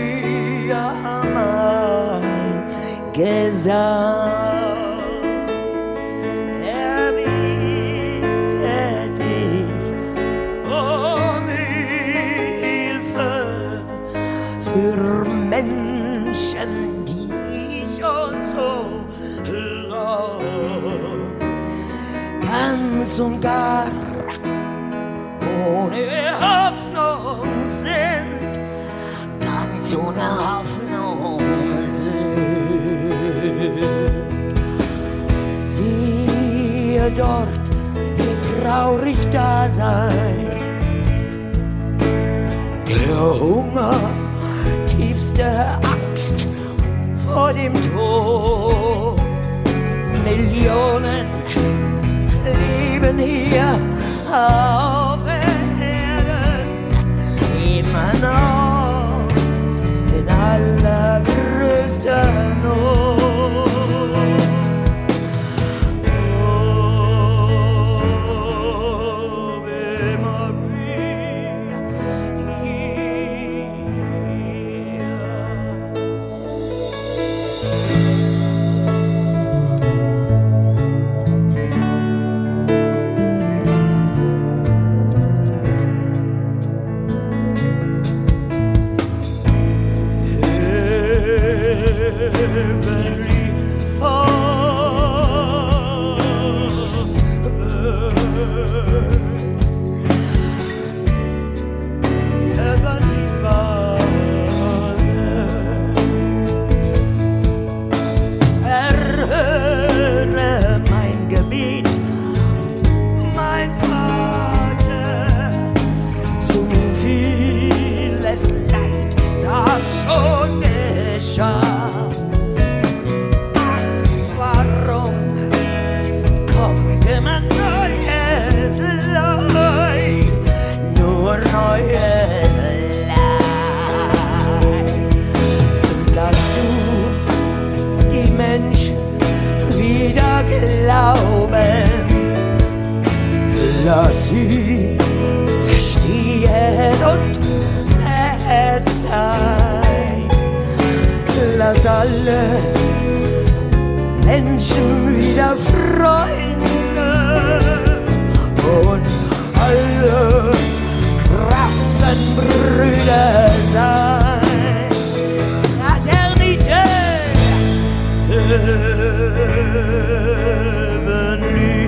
Maria, mein Gesang. Für Menschen, die schon so lang ganz und gar ohne Hoffnung sind, ganz ohne Hoffnung sind. Siehe dort, wie traurig da sein, der Hunger, tiefste Angst vor dem Tod. Millionen leben hier auf Erden immer noch in allergrößter Not. Glauben, lass sie verstehen und verzeihen. Lass alle Menschen wieder Freunde und alle krassen Brüder sein. Fraternität, heavenly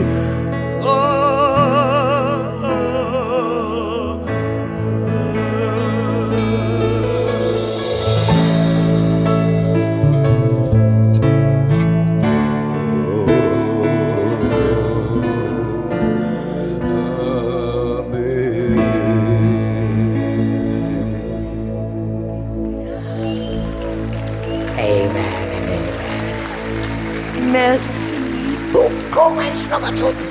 Merci beaucoup, mein Schnuckertut.